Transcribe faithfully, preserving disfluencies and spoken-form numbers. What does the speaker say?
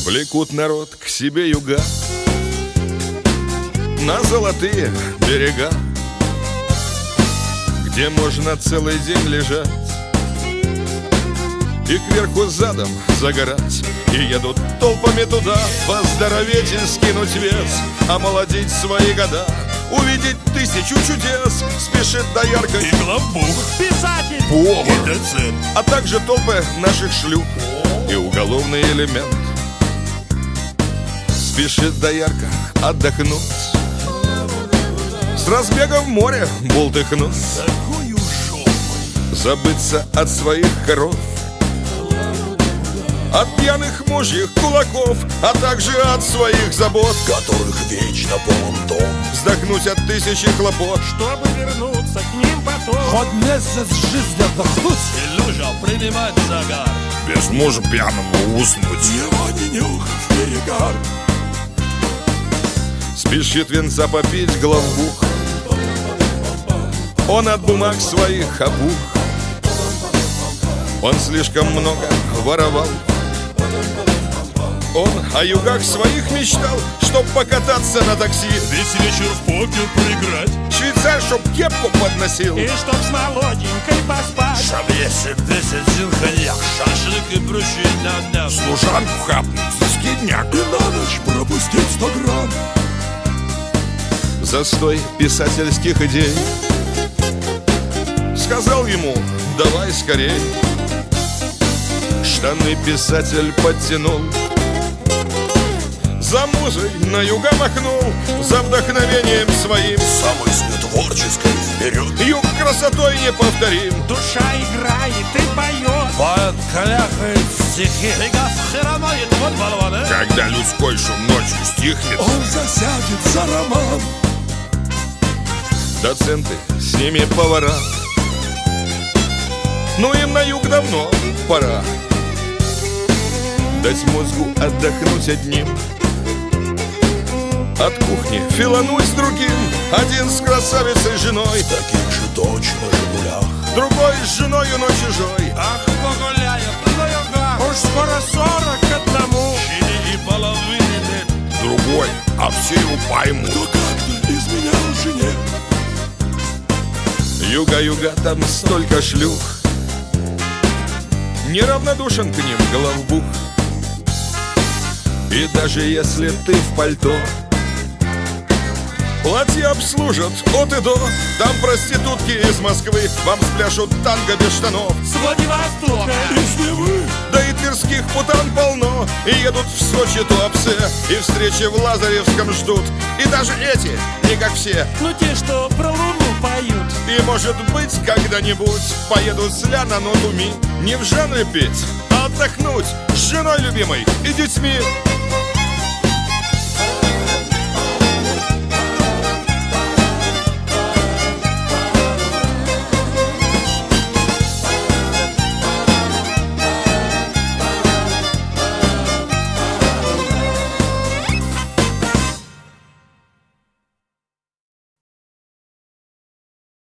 Влекут народ к себе юга на золотые берега, где можно целый день лежать и кверху задом загорать. И едут толпами туда поздороветь и скинуть вес, омолодить свои года, увидеть тысячу чудес. Спешит доярка и главбух, писатель, повар и доцент, а также толпы наших шлюх и уголовный элемент. Спешит доярка отдохнуть, с разбега в море бултыхнуть, такую жопой забыться от своих коров, от пьяных мужьих кулаков, а также от своих забот, которых вечно полон дом. Вздохнуть от тысячи хлопот, чтобы вернуться к ним потом. Хоть месяц жизни отдохнуть и лежа принимать загар, без мужа пьяного уснуть, его не нюхав перегар. Спешит венца попить главбух, он от бумаг своих обух. Он слишком много воровал, он о югах своих мечтал, чтоб покататься на такси, весь вечер в покер проиграть, швейцар, чтоб кепку подносил, и чтоб с молоденькой поспать, чтоб если десять зин коньяк, шашлык и прочие ням-ням, служанку хапнуть за скидняк и на ночь пропустить сто грамм. Застой писательских идей сказал ему: давай скорей. Штаны писатель подтянул, за музой на юга махнул, за вдохновением своим, за мыслью творческой вперед. Юг красотой неповторим, душа играет и поет, поэт каляхает стихи, херомает вот болваны. Когда людской шум ночью стихнет, он засядет за роман. Доценты, с ними повара, ну им на юг давно пора. Дать мозгу отдохнуть одним, от кухни филануть с другим. Один с красавицей женой, в таких же точно жигулях, другой с женою, но чужой. Ах, погуляют на югах, уж скоро сорок одному. Чили и половины лет, Другой, а все его поймут, кто как-то изменял жене. Юга-юга, там столько шлюх, неравнодушен к ним главбух. И даже если ты в пальто, платье обслужат от и до. Там проститутки из Москвы вам спляшут танго без штанов, С Владивостока, Из Невы, да и тверских путан полно. И едут в Сочи туапсе, и встречи в Лазаревском ждут. И даже эти, не как все, ну те, что про луну поют. и может быть когда-нибудь поедут с ля на ноту ми. Не в жанре петь, а отдохнуть с женой любимой и детьми.